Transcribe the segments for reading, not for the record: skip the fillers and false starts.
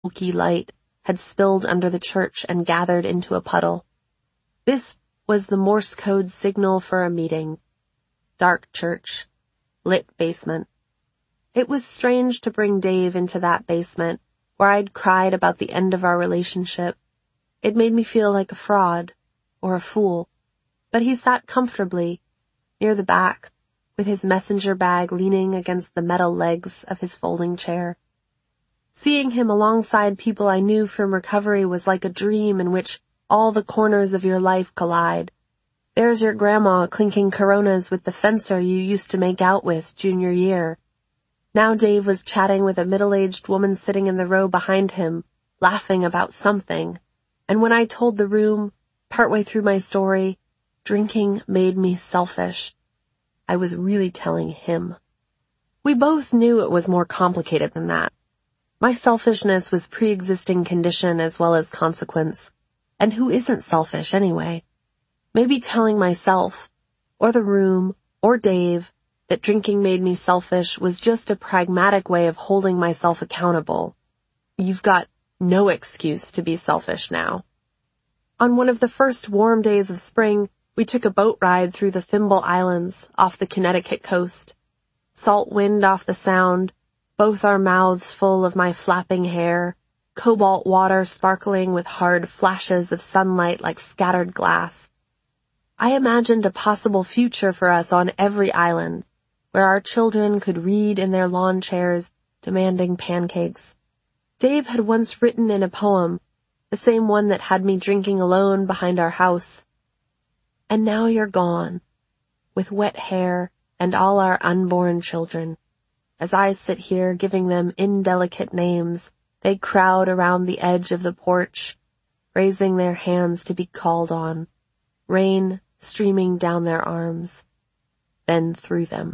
milky light had spilled under the church and gathered into a puddle. This was the Morse code signal for a meeting. Dark church. Lit basement. It was strange to bring Dave into that basement, where I'd cried about the end of our relationship. It made me feel like a fraud, or a fool. But he sat comfortably, near the back, with his messenger bag leaning against the metal legs of his folding chair. Seeing him alongside people I knew from recovery was like a dream in which all the corners of your life collide. There's your grandma clinking Coronas with the fencer you used to make out with junior year. Now Dave was chatting with a middle-aged woman sitting in the row behind him, laughing about something. And when I told the room, partway through my story, drinking made me selfish, I was really telling him. We both knew it was more complicated than that. My selfishness was pre-existing condition as well as consequence. And who isn't selfish anyway? Maybe telling myself, or the room, or Dave, that drinking made me selfish was just a pragmatic way of holding myself accountable. You've got no excuse to be selfish now. On one of the first warm days of spring, we took a boat ride through the Thimble Islands off the Connecticut coast. Salt wind off the Sound, both our mouths full of my flapping hair, cobalt water sparkling with hard flashes of sunlight like scattered glass. I imagined a possible future for us on every island, where our children could read in their lawn chairs, demanding pancakes. Dave had once written in a poem, the same one that had me drinking alone behind our house. And now you're gone, with wet hair and all our unborn children. As I sit here giving them indelicate names, they crowd around the edge of the porch, raising their hands to be called on, rain streaming down their arms, then through them.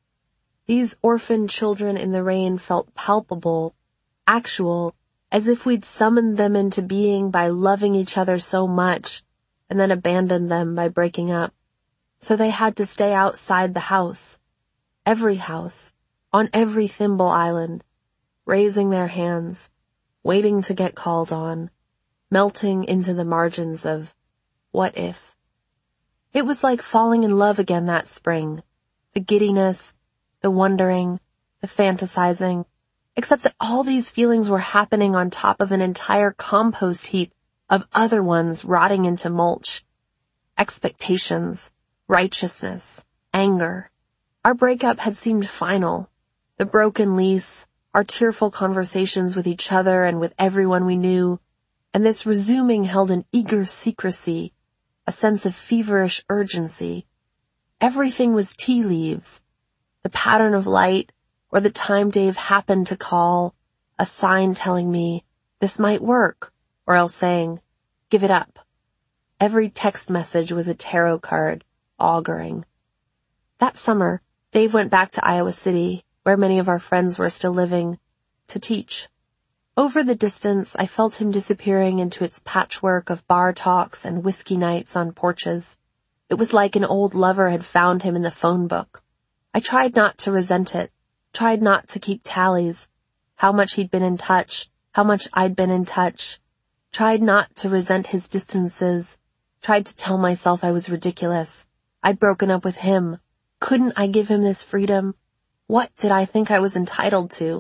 These orphan children in the rain felt palpable, actual, as if we'd summoned them into being by loving each other so much, and then abandoned them by breaking up. So they had to stay outside the house, every house, on every Thimble Island, raising their hands, waiting to get called on, melting into the margins of what if. It was like falling in love again that spring, the giddiness, the wondering, the fantasizing, except that all these feelings were happening on top of an entire compost heap of other ones rotting into mulch. Expectations, righteousness, anger. Our breakup had seemed final. The broken lease, our tearful conversations with each other and with everyone we knew, and this resuming held an eager secrecy, a sense of feverish urgency. Everything was tea leaves. The pattern of light, or the time Dave happened to call, a sign telling me, this might work, or else saying, give it up. Every text message was a tarot card, auguring. That summer, Dave went back to Iowa City, where many of our friends were still living, to teach. Over the distance, I felt him disappearing into its patchwork of bar talks and whiskey nights on porches. It was like an old lover had found him in the phone book. I tried not to resent it, tried not to keep tallies, how much he'd been in touch, how much I'd been in touch, tried not to resent his distances, tried to tell myself I was ridiculous. I'd broken up with him. Couldn't I give him this freedom? What did I think I was entitled to?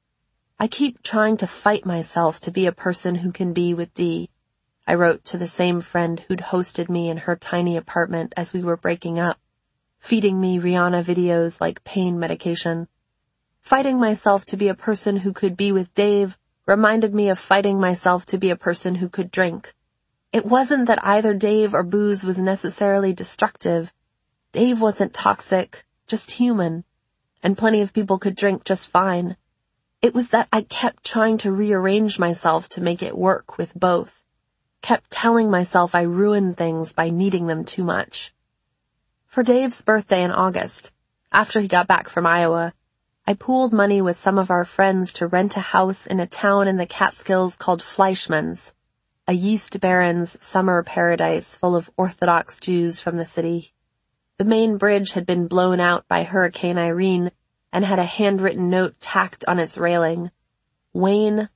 I keep trying to fight myself to be a person who can be with Dee. I wrote to the same friend who'd hosted me in her tiny apartment as we were breaking up, feeding me Rihanna videos like pain medication. Fighting myself to be a person who could be with Dave reminded me of fighting myself to be a person who could drink. It wasn't that either Dave or booze was necessarily destructive. Dave wasn't toxic, just human, and plenty of people could drink just fine. It was that I kept trying to rearrange myself to make it work with both. Kept telling myself I ruined things by needing them too much. For Dave's birthday in August, after he got back from Iowa, I pooled money with some of our friends to rent a house in a town in the Catskills called Fleischmann's, a yeast baron's summer paradise full of Orthodox Jews from the city. The main bridge had been blown out by Hurricane Irene and had a handwritten note tacked on its railing. Wayne,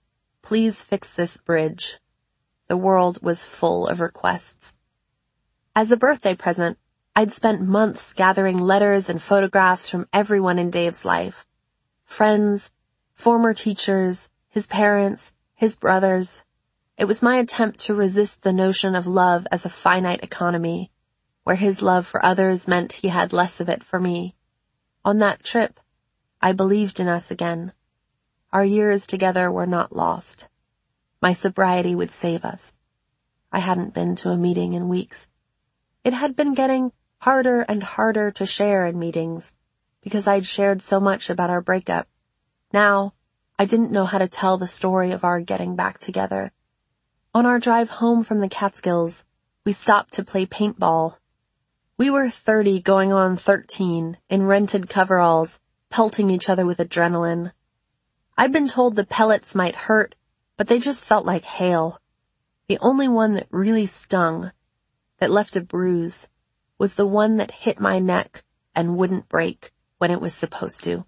Please fix this bridge. The world was full of requests. As a birthday present, I'd spent months gathering letters and photographs from everyone in Dave's life. Friends, former teachers, his parents, his brothers. It was my attempt to resist the notion of love as a finite economy, where his love for others meant he had less of it for me. On that trip, I believed in us again. Our years together were not lost. My sobriety would save us. I hadn't been to a meeting in weeks. It had been getting harder and harder to share in meetings, because I'd shared so much about our breakup. Now, I didn't know how to tell the story of our getting back together. On our drive home from the Catskills, we stopped to play paintball. We were 30 going on 13 in rented coveralls, pelting each other with adrenaline. I'd been told the pellets might hurt, but they just felt like hail. The only one that really stung, that left a bruise, was the one that hit my neck and wouldn't break when it was supposed to.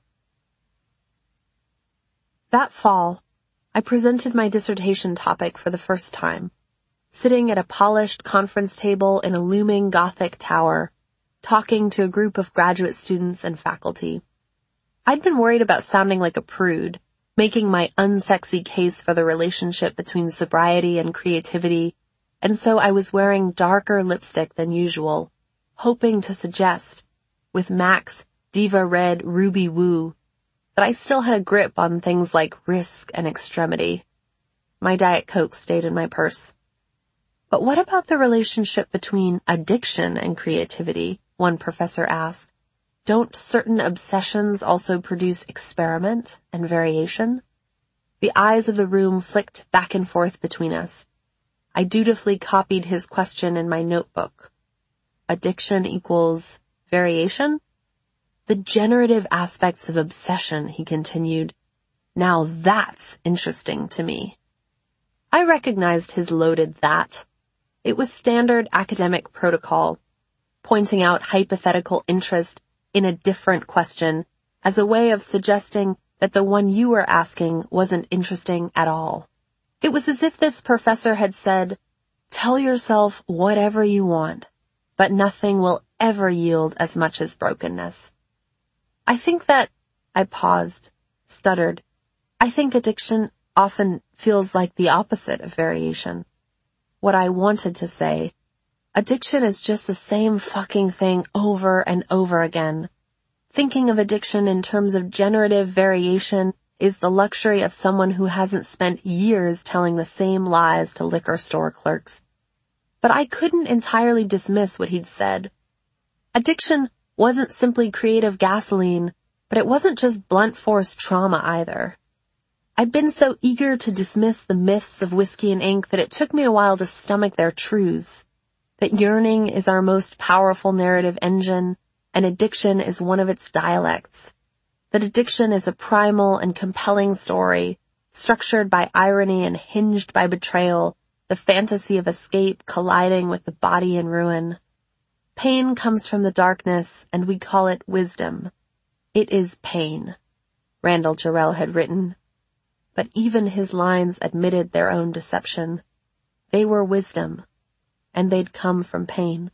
That fall, I presented my dissertation topic for the first time, sitting at a polished conference table in a looming Gothic tower, talking to a group of graduate students and faculty. I'd been worried about sounding like a prude, making my unsexy case for the relationship between sobriety and creativity, and so I was wearing darker lipstick than usual, hoping to suggest, with MAC's Diva Red Ruby Woo, that I still had a grip on things like risk and extremity. My Diet Coke stayed in my purse. But what about the relationship between addiction and creativity? One professor asked. Don't certain obsessions also produce experiment and variation? The eyes of the room flicked back and forth between us. I dutifully copied his question in my notebook. Addiction equals variation? The generative aspects of obsession, he continued. Now that's interesting to me. I recognized his loaded that. It was standard academic protocol, pointing out hypothetical interest in a different question as a way of suggesting that the one you were asking wasn't interesting at all. It was as if this professor had said, tell yourself whatever you want, but nothing will ever yield as much as brokenness. I think that, I paused, stuttered. I think addiction often feels like the opposite of variation. What I wanted to say, addiction is just the same fucking thing over and over again. Thinking of addiction in terms of generative variation is the luxury of someone who hasn't spent years telling the same lies to liquor store clerks. But I couldn't entirely dismiss what he'd said. Addiction wasn't simply creative gasoline, but it wasn't just blunt force trauma either. I'd been so eager to dismiss the myths of whiskey and ink that it took me a while to stomach their truths. That yearning is our most powerful narrative engine, and addiction is one of its dialects. That addiction is a primal and compelling story, structured by irony and hinged by betrayal, the fantasy of escape colliding with the body in ruin. Pain comes from the darkness, and we call it wisdom. It is pain, Randall Jarrell had written. But even his lines admitted their own deception. They were wisdom, and they'd come from pain.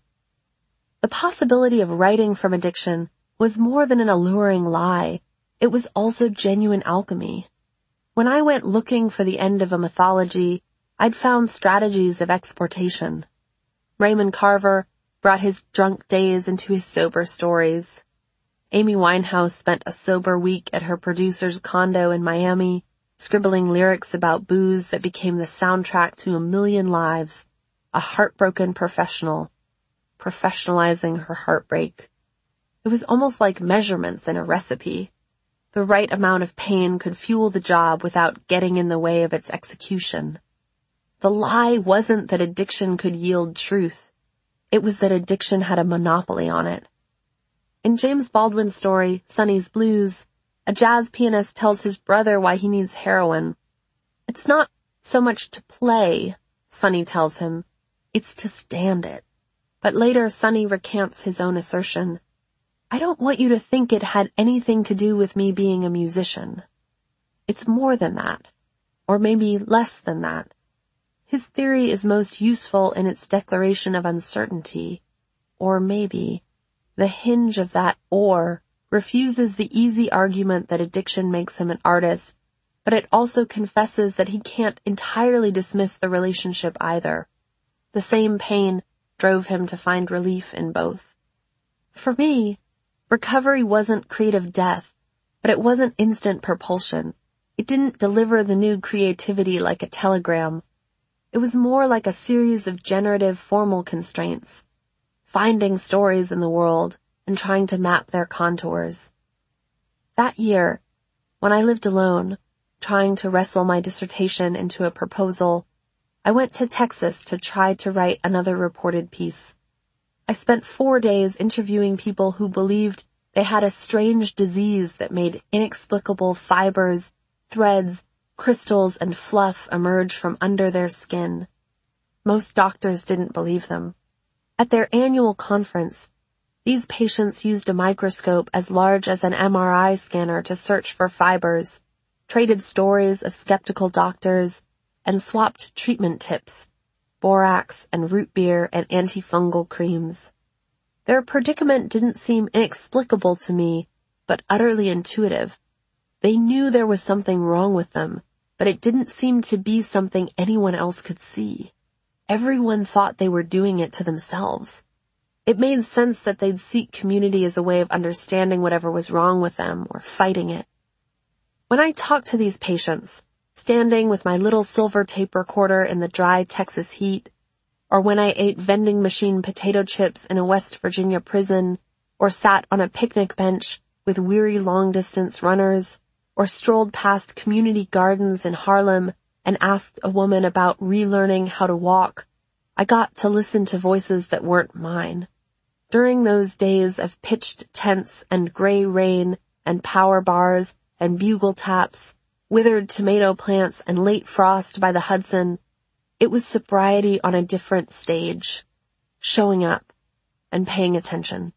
The possibility of writing from addiction was more than an alluring lie. It was also genuine alchemy. When I went looking for the end of a mythology, I'd found strategies of exportation. Raymond Carver brought his drunk days into his sober stories. Amy Winehouse spent a sober week at her producer's condo in Miami, scribbling lyrics about booze that became the soundtrack to a million lives. A heartbroken professional, professionalizing her heartbreak. It was almost like measurements in a recipe. The right amount of pain could fuel the job without getting in the way of its execution. The lie wasn't that addiction could yield truth. It was that addiction had a monopoly on it. In James Baldwin's story, Sonny's Blues, a jazz pianist tells his brother why he needs heroin. It's not so much to play, Sonny tells him. It's to stand it. But later, Sonny recants his own assertion. I don't want you to think it had anything to do with me being a musician. It's more than that. or maybe less than that. His theory is most useful in its declaration of uncertainty, or maybe the hinge of that or refuses the easy argument that addiction makes him an artist, but it also confesses that he can't entirely dismiss the relationship either. The same pain drove him to find relief in both. For me, recovery wasn't creative death, but it wasn't instant propulsion. It didn't deliver the new creativity like a telegram. It was more like a series of generative formal constraints, finding stories in the world and trying to map their contours. That year, when I lived alone, trying to wrestle my dissertation into a proposal, I went to Texas to try to write another reported piece. I spent 4 days interviewing people who believed they had a strange disease that made inexplicable fibers, threads, crystals, and fluff emerge from under their skin. Most doctors didn't believe them. At their annual conference, these patients used a microscope as large as an MRI scanner to search for fibers, traded stories of skeptical doctors, and swapped treatment tips, borax and root beer and antifungal creams. Their predicament didn't seem inexplicable to me, but utterly intuitive. They knew there was something wrong with them, but it didn't seem to be something anyone else could see. Everyone thought they were doing it to themselves. It made sense that they'd seek community as a way of understanding whatever was wrong with them or fighting it. When I talked to these patients, standing with my little silver tape recorder in the dry Texas heat, or when I ate vending machine potato chips in a West Virginia prison, or sat on a picnic bench with weary long-distance runners, or strolled past community gardens in Harlem and asked a woman about relearning how to walk, I got to listen to voices that weren't mine. During those days of pitched tents and gray rain and power bars and bugle taps, withered tomato plants and late frost by the Hudson, it was sobriety on a different stage, showing up and paying attention.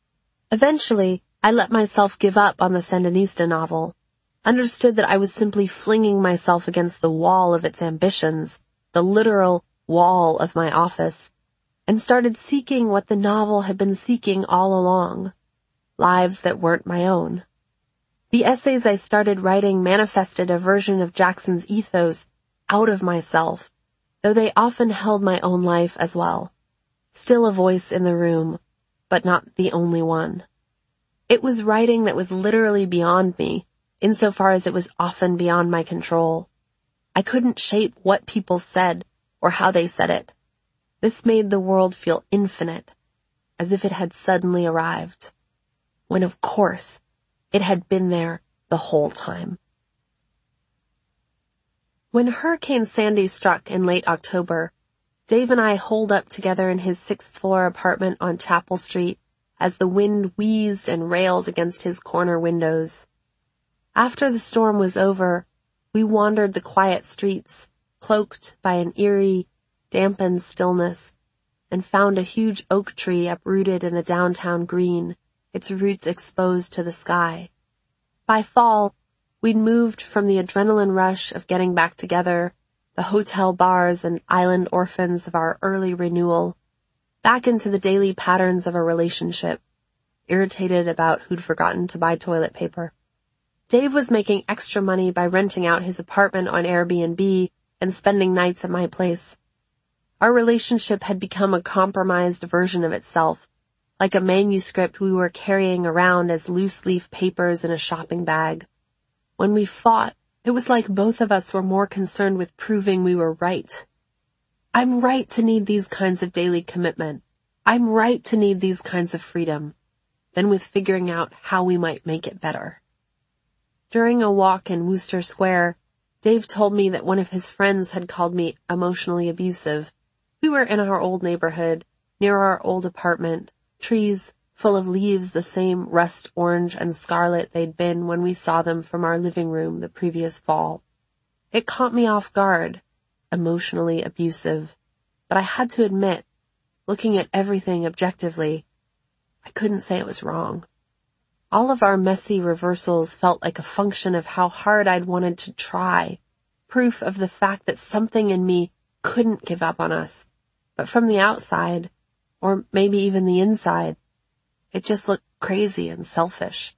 Eventually, I let myself give up on the Sandinista novel, understood that I was simply flinging myself against the wall of its ambitions, the literal wall of my office, and started seeking what the novel had been seeking all along, lives that weren't my own. The essays I started writing manifested a version of Jackson's ethos out of myself, though they often held my own life as well. Still a voice in the room, but not the only one. It was writing that was literally beyond me, insofar as it was often beyond my control. I couldn't shape what people said or how they said it. This made the world feel infinite, as if it had suddenly arrived, when of course it had been there the whole time. When Hurricane Sandy struck in late October, Dave and I holed up together in his 6th-floor apartment on Chapel Street as the wind wheezed and railed against his corner windows. After the storm was over, we wandered the quiet streets, cloaked by an eerie, dampened stillness, and found a huge oak tree uprooted in the downtown green, its roots exposed to the sky. By fall, we'd moved from the adrenaline rush of getting back together, the hotel bars and island orphans of our early renewal, back into the daily patterns of a relationship, irritated about who'd forgotten to buy toilet paper. Dave was making extra money by renting out his apartment on Airbnb and spending nights at my place. Our relationship had become a compromised version of itself, like a manuscript we were carrying around as loose-leaf papers in a shopping bag. When we fought, it was like both of us were more concerned with proving we were right. I'm right to need these kinds of daily commitment. I'm right to need these kinds of freedom, than with figuring out how we might make it better. During a walk in Wooster Square, Dave told me that one of his friends had called me emotionally abusive. We were in our old neighborhood, near our old apartment, trees full of leaves the same rust orange and scarlet they'd been when we saw them from our living room the previous fall. It caught me off guard, emotionally abusive, but I had to admit, looking at everything objectively, I couldn't say it was wrong. All of our messy reversals felt like a function of how hard I'd wanted to try, proof of the fact that something in me couldn't give up on us. But from the outside, or maybe even the inside, it just looked crazy and selfish.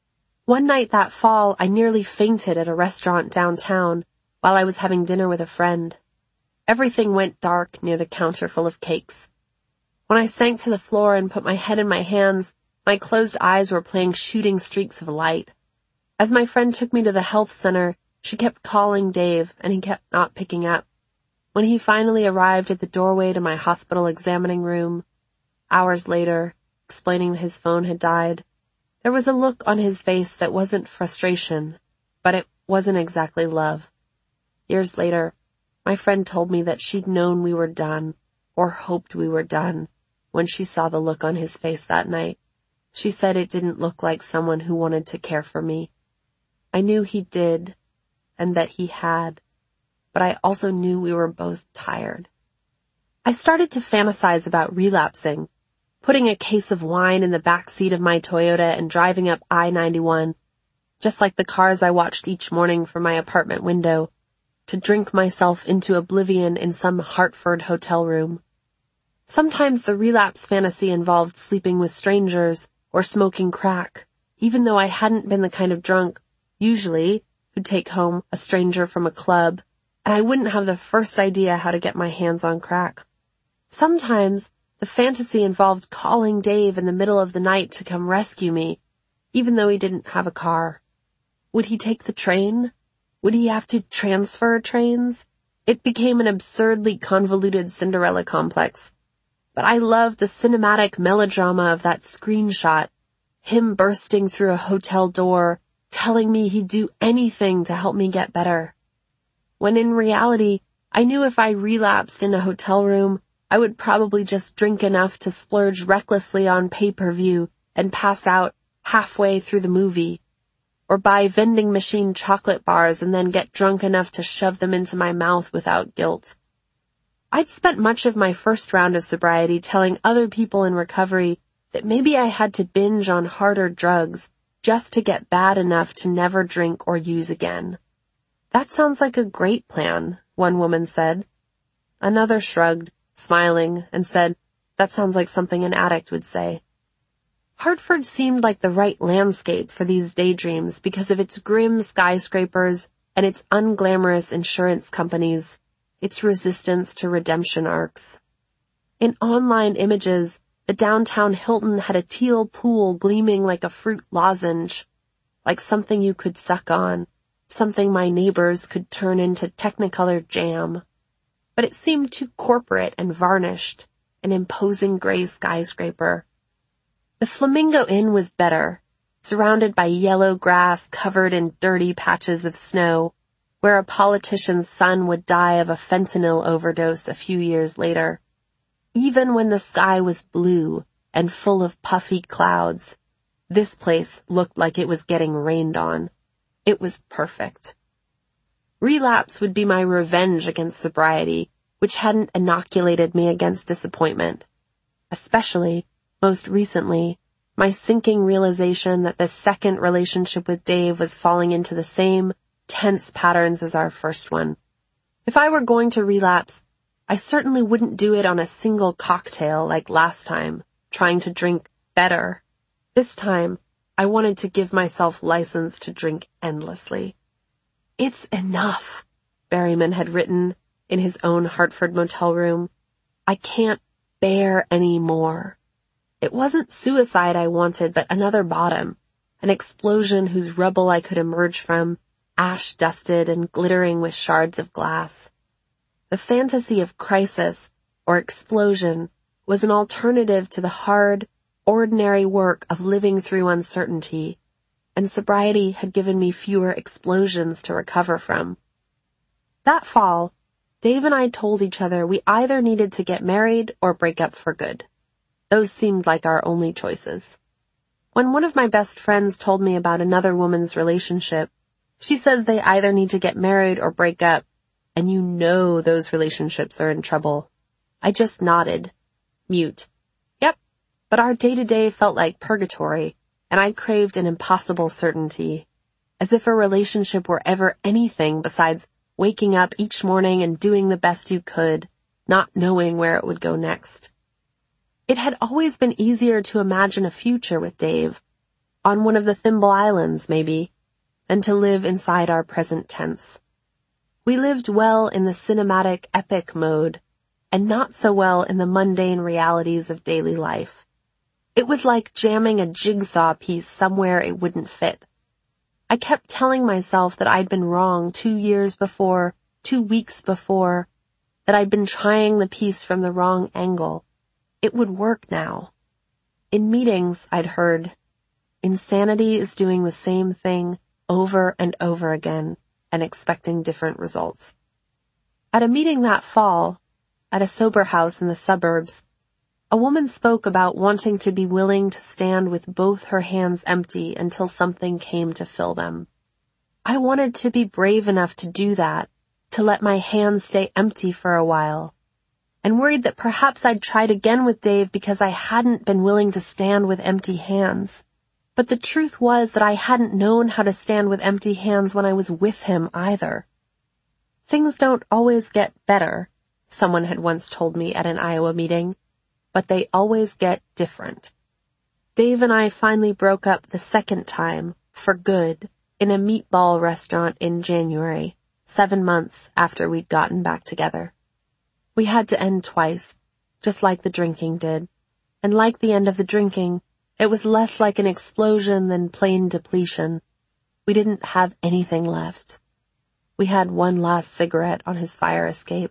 One night that fall, I nearly fainted at a restaurant downtown while I was having dinner with a friend. Everything went dark near the counter full of cakes. When I sank to the floor and put my head in my hands, my closed eyes were playing shooting streaks of light. As my friend took me to the health center, she kept calling Dave, and he kept not picking up. When he finally arrived at the doorway to my hospital examining room, hours later, explaining that his phone had died, there was a look on his face that wasn't frustration, but it wasn't exactly love. Years later, my friend told me that she'd known we were done, or hoped we were done, when she saw the look on his face that night. She said it didn't look like someone who wanted to care for me. I knew he did, and that he had, but I also knew we were both tired. I started to fantasize about relapsing, putting a case of wine in the back seat of my Toyota and driving up I-91, just like the cars I watched each morning from my apartment window, to drink myself into oblivion in some Hartford hotel room. Sometimes the relapse fantasy involved sleeping with strangers or smoking crack, even though I hadn't been the kind of drunk, usually, who'd take home a stranger from a club, and I wouldn't have the first idea how to get my hands on crack. Sometimes the fantasy involved calling Dave in the middle of the night to come rescue me, even though he didn't have a car. Would he take the train? Would he have to transfer trains? It became an absurdly convoluted Cinderella complex. But I loved the cinematic melodrama of that screenshot, him bursting through a hotel door, telling me he'd do anything to help me get better. When in reality, I knew if I relapsed in a hotel room, I would probably just drink enough to splurge recklessly on pay-per-view and pass out halfway through the movie, or buy vending machine chocolate bars and then get drunk enough to shove them into my mouth without guilt. I'd spent much of my first round of sobriety telling other people in recovery that maybe I had to binge on harder drugs just to get bad enough to never drink or use again. That sounds like a great plan, one woman said. Another shrugged, smiling, and said, that sounds like something an addict would say. Hartford seemed like the right landscape for these daydreams because of its grim skyscrapers and its unglamorous insurance companies, its resistance to redemption arcs. In online images, the downtown Hilton had a teal pool gleaming like a fruit lozenge, like something you could suck on, something my neighbors could turn into Technicolor jam. But it seemed too corporate and varnished, an imposing gray skyscraper. The Flamingo Inn was better, surrounded by yellow grass covered in dirty patches of snow, where a politician's son would die of a fentanyl overdose a few years later. Even when the sky was blue and full of puffy clouds, this place looked like it was getting rained on. It was perfect. Relapse would be my revenge against sobriety, which hadn't inoculated me against disappointment. Especially, most recently, my sinking realization that the second relationship with Dave was falling into the same tense patterns as our first one. If I were going to relapse, I certainly wouldn't do it on a single cocktail like last time, trying to drink better. This time, I wanted to give myself license to drink endlessly. It's enough, Berryman had written in his own Hartford motel room. I can't bear any more. It wasn't suicide I wanted, but another bottom, an explosion whose rubble I could emerge from, ash-dusted and glittering with shards of glass. The fantasy of crisis, or explosion, was an alternative to the hard, ordinary work of living through uncertainty, and sobriety had given me fewer explosions to recover from. That fall, Dave and I told each other we either needed to get married or break up for good. Those seemed like our only choices. When one of my best friends told me about another woman's relationship, she says they either need to get married or break up, and you know those relationships are in trouble. I just nodded, mute. Yep, but our day-to-day felt like purgatory, and I craved an impossible certainty, as if a relationship were ever anything besides waking up each morning and doing the best you could, not knowing where it would go next. It had always been easier to imagine a future with Dave, on one of the Thimble Islands maybe, than to live inside our present tense. We lived well in the cinematic epic mode, and not so well in the mundane realities of daily life. It was like jamming a jigsaw piece somewhere it wouldn't fit. I kept telling myself that I'd been wrong 2 years before, 2 weeks before, that I'd been trying the piece from the wrong angle. It would work now. In meetings, I'd heard, insanity is doing the same thing over and over again and expecting different results. At a meeting that fall, at a sober house in the suburbs, a woman spoke about wanting to be willing to stand with both her hands empty until something came to fill them. I wanted to be brave enough to do that, to let my hands stay empty for a while, and worried that perhaps I'd tried again with Dave because I hadn't been willing to stand with empty hands. But the truth was that I hadn't known how to stand with empty hands when I was with him either. Things don't always get better, someone had once told me at an Iowa meeting, but they always get different. Dave and I finally broke up the second time, for good, in a meatball restaurant in January, 7 months after we'd gotten back together. We had to end twice, just like the drinking did, and like the end of the drinking, it was less like an explosion than plain depletion. We didn't have anything left. We had one last cigarette on his fire escape.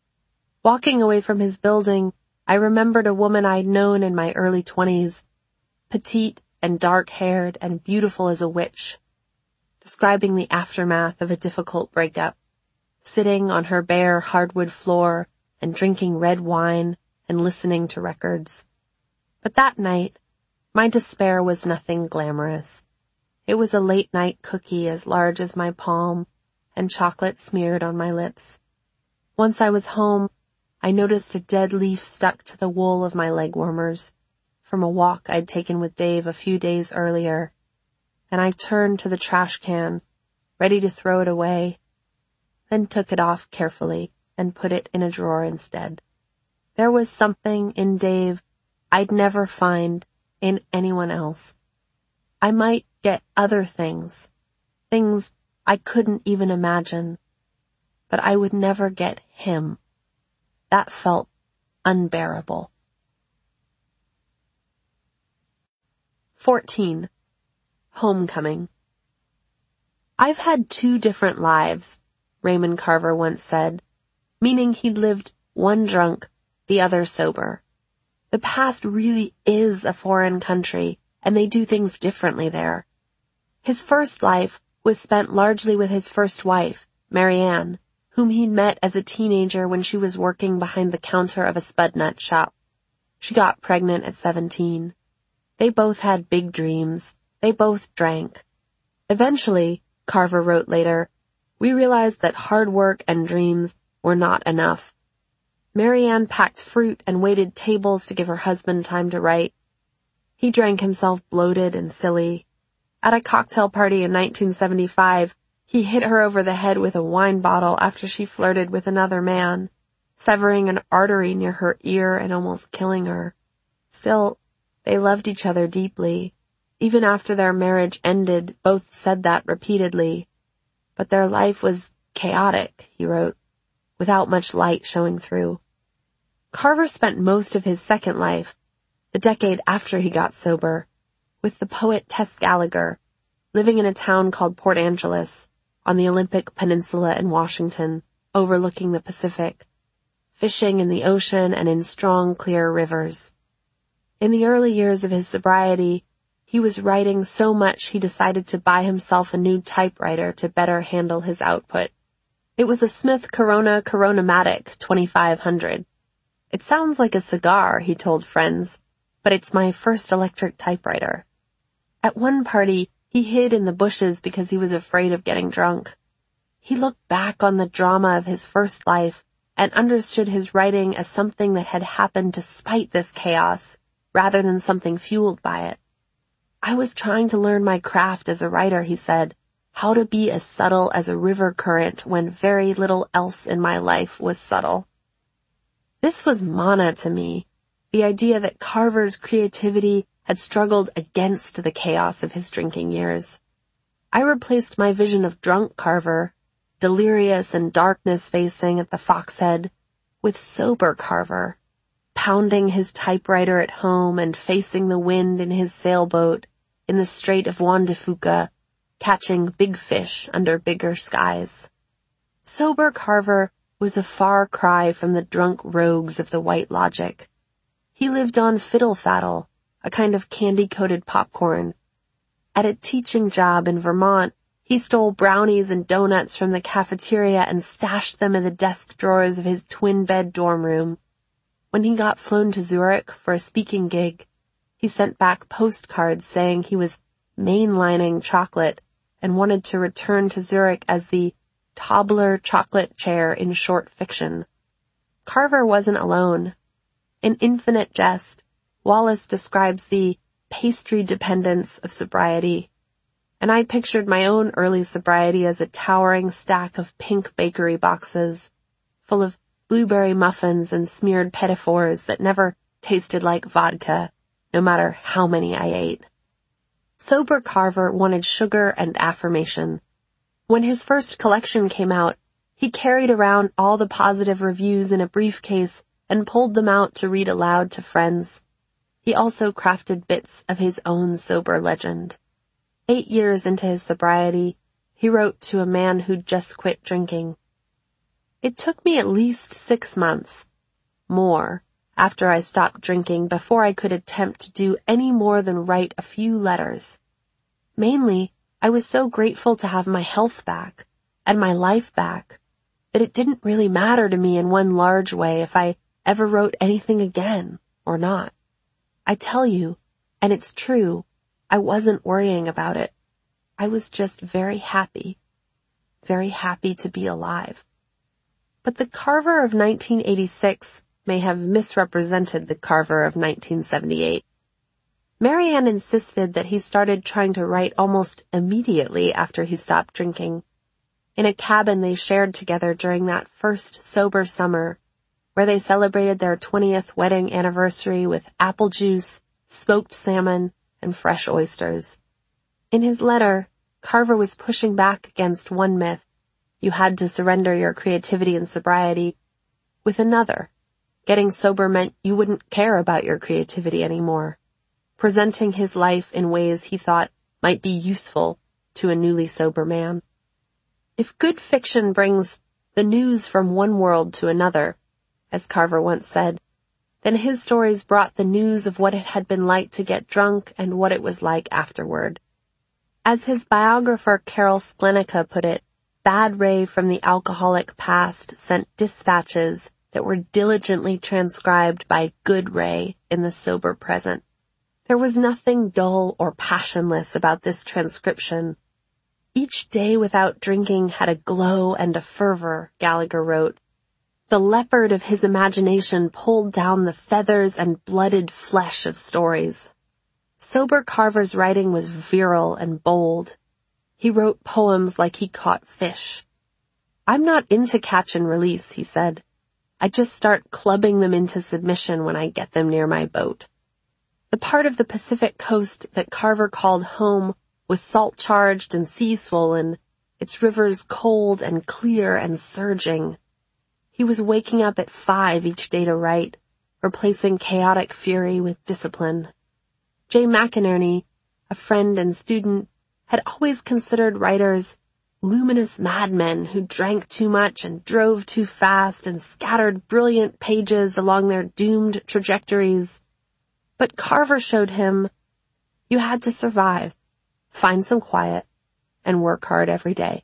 Walking away from his building, I remembered a woman I'd known in my early 20s, petite and dark-haired and beautiful as a witch, describing the aftermath of a difficult breakup, sitting on her bare hardwood floor and drinking red wine and listening to records. But that night, my despair was nothing glamorous. It was a late-night cookie as large as my palm and chocolate smeared on my lips. Once I was home, I noticed a dead leaf stuck to the wool of my leg warmers from a walk I'd taken with Dave a few days earlier, and I turned to the trash can, ready to throw it away, then took it off carefully and put it in a drawer instead. There was something in Dave I'd never find in anyone else. I might get other things I couldn't even imagine, but I would never get him. That felt unbearable. 14. Homecoming. I've had 2 different lives, Raymond Carver once said, meaning he'd lived one drunk, the other sober. The past really is a foreign country, and they do things differently there. His first life was spent largely with his first wife, Marianne, whom he'd met as a teenager when she was working behind the counter of a spud nut shop. She got pregnant at 17. They both had big dreams. They both drank. Eventually, Carver wrote later, we realized that hard work and dreams were not enough. Marianne packed fruit and waited tables to give her husband time to write. He drank himself bloated and silly. At a cocktail party in 1975, he hit her over the head with a wine bottle after she flirted with another man, severing an artery near her ear and almost killing her. Still, they loved each other deeply. Even after their marriage ended, both said that repeatedly. But their life was chaotic, he wrote, without much light showing through. Carver spent most of his second life, the decade after he got sober, with the poet Tess Gallagher, living in a town called Port Angeles, on the Olympic Peninsula in Washington, overlooking the Pacific, fishing in the ocean and in strong, clear rivers. In the early years of his sobriety, he was writing so much he decided to buy himself a new typewriter to better handle his output. It was a Smith Corona Coronomatic 2500. It sounds like a cigar, he told friends, but it's my first electric typewriter. At one party, he hid in the bushes because he was afraid of getting drunk. He looked back on the drama of his first life and understood his writing as something that had happened despite this chaos, rather than something fueled by it. I was trying to learn my craft as a writer, he said, how to be as subtle as a river current when very little else in my life was subtle. This was manna to me, the idea that Carver's creativity had struggled against the chaos of his drinking years. I replaced my vision of drunk Carver, delirious and darkness-facing at the Foxhead, with sober Carver, pounding his typewriter at home and facing the wind in his sailboat in the Strait of Juan de Fuca, catching big fish under bigger skies. Sober Carver was a far cry from the drunk rogues of the White Logic. He lived on fiddle faddle, a kind of candy-coated popcorn. At a teaching job in Vermont, he stole brownies and donuts from the cafeteria and stashed them in the desk drawers of his twin-bed dorm room. When he got flown to Zurich for a speaking gig, he sent back postcards saying he was mainlining chocolate and wanted to return to Zurich as the Tobler chocolate chair in short fiction. Carver wasn't alone. In Infinite Jest, Wallace describes the pastry dependence of sobriety, and I pictured my own early sobriety as a towering stack of pink bakery boxes, full of blueberry muffins and smeared petit fours that never tasted like vodka, no matter how many I ate. Sober Carver wanted sugar and affirmation. When his first collection came out, he carried around all the positive reviews in a briefcase and pulled them out to read aloud to friends. He also crafted bits of his own sober legend. 8 years into his sobriety, he wrote to a man who'd just quit drinking. It took me at least 6 months, more, after I stopped drinking before I could attempt to do any more than write a few letters. Mainly, I was so grateful to have my health back and my life back that it didn't really matter to me in one large way if I ever wrote anything again or not. I tell you, and it's true, I wasn't worrying about it. I was just very happy to be alive. But the Carver of 1986 may have misrepresented the Carver of 1978. Marianne insisted that he started trying to write almost immediately after he stopped drinking, in a cabin they shared together during that first sober summer, where they celebrated their 20th wedding anniversary with apple juice, smoked salmon, and fresh oysters. In his letter, Carver was pushing back against one myth, you had to surrender your creativity and sobriety, with another, getting sober meant you wouldn't care about your creativity anymore, presenting his life in ways he thought might be useful to a newly sober man. If good fiction brings the news from one world to another, as Carver once said, then his stories brought the news of what it had been like to get drunk and what it was like afterward. As his biographer Carol Sklenica put it, Bad Ray from the alcoholic past sent dispatches that were diligently transcribed by Good Ray in the sober present. There was nothing dull or passionless about this transcription. Each day without drinking had a glow and a fervor, Gallagher wrote. The leopard of his imagination pulled down the feathers and blooded flesh of stories. Sober Carver's writing was virile and bold. He wrote poems like he caught fish. I'm not into catch and release, he said. I just start clubbing them into submission when I get them near my boat. The part of the Pacific coast that Carver called home was salt-charged and sea-swollen, its rivers cold and clear and surging. He was waking up at 5 each day to write, replacing chaotic fury with discipline. Jay McInerney, a friend and student, had always considered writers luminous madmen who drank too much and drove too fast and scattered brilliant pages along their doomed trajectories. But Carver showed him you had to survive, find some quiet, and work hard every day.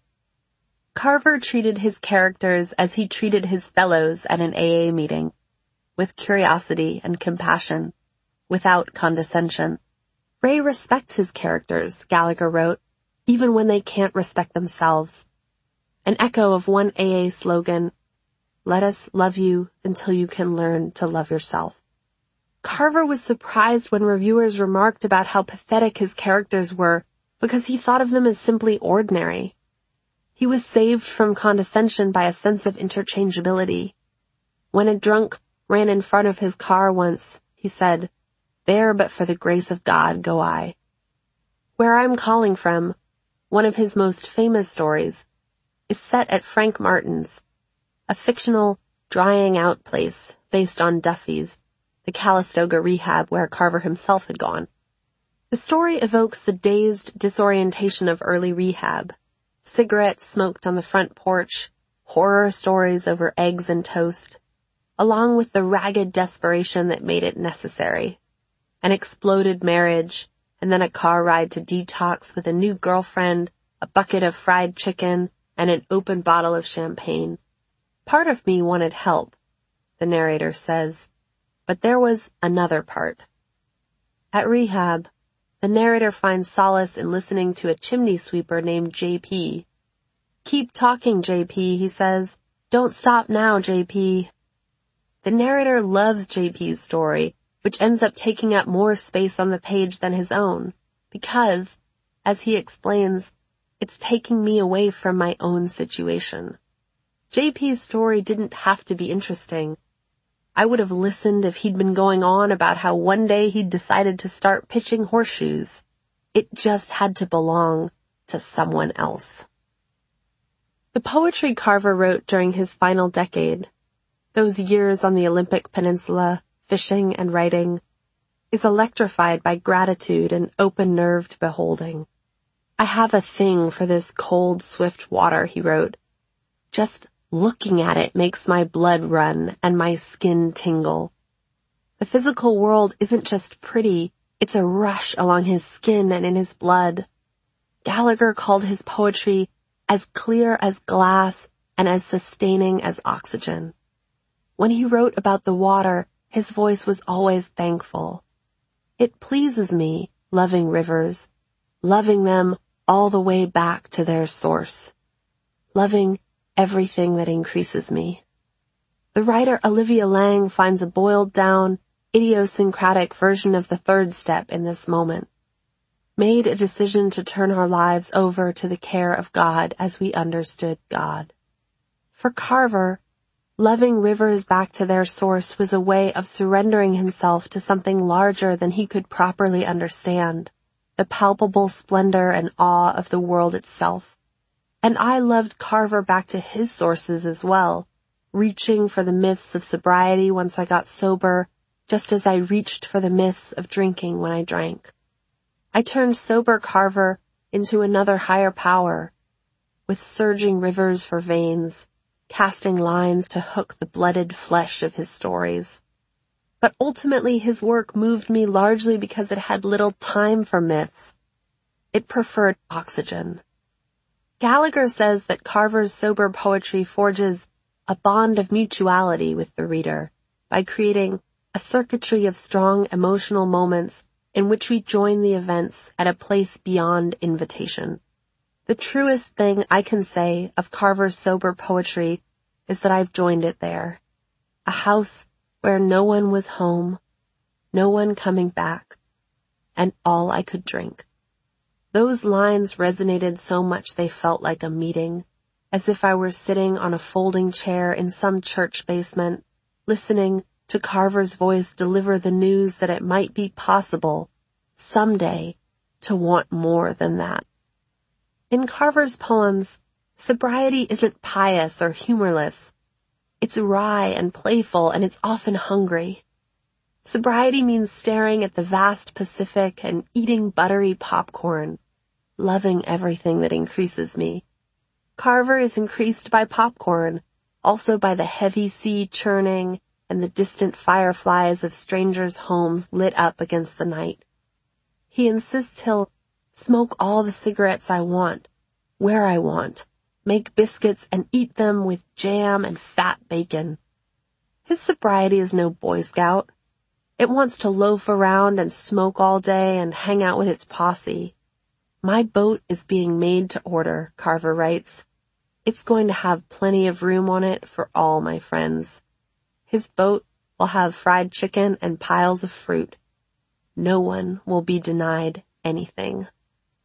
Carver treated his characters as he treated his fellows at an AA meeting, with curiosity and compassion, without condescension. Ray respects his characters, Gallagher wrote, even when they can't respect themselves. An echo of one AA slogan, let us love you until you can learn to love yourself. Carver was surprised when reviewers remarked about how pathetic his characters were because he thought of them as simply ordinary. He was saved from condescension by a sense of interchangeability. When a drunk ran in front of his car once, he said, "There but for the grace of God go I." Where I'm calling from, one of his most famous stories, is set at Frank Martin's, a fictional drying out place based on Duffy's, the Calistoga rehab where Carver himself had gone. The story evokes the dazed disorientation of early rehab, cigarettes smoked on the front porch, horror stories over eggs and toast, along with the ragged desperation that made it necessary. An exploded marriage, and then a car ride to detox with a new girlfriend, a bucket of fried chicken, and an open bottle of champagne. Part of me wanted help, the narrator says, but there was another part. At rehab, the narrator finds solace in listening to a chimney sweeper named JP. "Keep talking, JP," he says. "Don't stop now, JP." The narrator loves JP's story, which ends up taking up more space on the page than his own, because, as he explains, it's taking me away from my own situation. JP's story didn't have to be interesting. I would have listened if he'd been going on about how one day he'd decided to start pitching horseshoes. It just had to belong to someone else. The poetry Carver wrote during his final decade, those years on the Olympic Peninsula, fishing and writing, is electrified by gratitude and open-nerved beholding. "I have a thing for this cold, swift water," he wrote. "Just looking at it makes my blood run and my skin tingle." The physical world isn't just pretty, it's a rush along his skin and in his blood. Gallagher called his poetry as clear as glass and as sustaining as oxygen. When he wrote about the water, his voice was always thankful. "It pleases me, loving rivers, loving them all the way back to their source, loving everything that increases me." The writer Olivia Laing finds a boiled-down, idiosyncratic version of the third step in this moment. Made a decision to turn our lives over to the care of God as we understood God. For Carver, loving rivers back to their source was a way of surrendering himself to something larger than he could properly understand, the palpable splendor and awe of the world itself. And I loved Carver back to his sources as well, reaching for the myths of sobriety once I got sober, just as I reached for the myths of drinking when I drank. I turned sober Carver into another higher power, with surging rivers for veins, casting lines to hook the blooded flesh of his stories. But ultimately his work moved me largely because it had little time for myths. It preferred oxygen. Gallagher says that Carver's sober poetry forges a bond of mutuality with the reader by creating a circuitry of strong emotional moments in which we join the events at a place beyond invitation. The truest thing I can say of Carver's sober poetry is that I've joined it there. A house where no one was home, no one coming back, and all I could drink. Those lines resonated so much they felt like a meeting, as if I were sitting on a folding chair in some church basement, listening to Carver's voice deliver the news that it might be possible, someday, to want more than that. In Carver's poems, sobriety isn't pious or humorless. It's wry and playful, and it's often hungry. Sobriety means staring at the vast Pacific and eating buttery popcorn, loving everything that increases me. Carver is increased by popcorn, also by the heavy sea churning and the distant fireflies of strangers' homes lit up against the night. He insists he'll smoke all the cigarettes I want, where I want, make biscuits and eat them with jam and fat bacon. His sobriety is no Boy Scout. It wants to loaf around and smoke all day and hang out with its posse. My boat is being made to order, Carver writes. It's going to have plenty of room on it for all my friends. His boat will have fried chicken and piles of fruit. No one will be denied anything.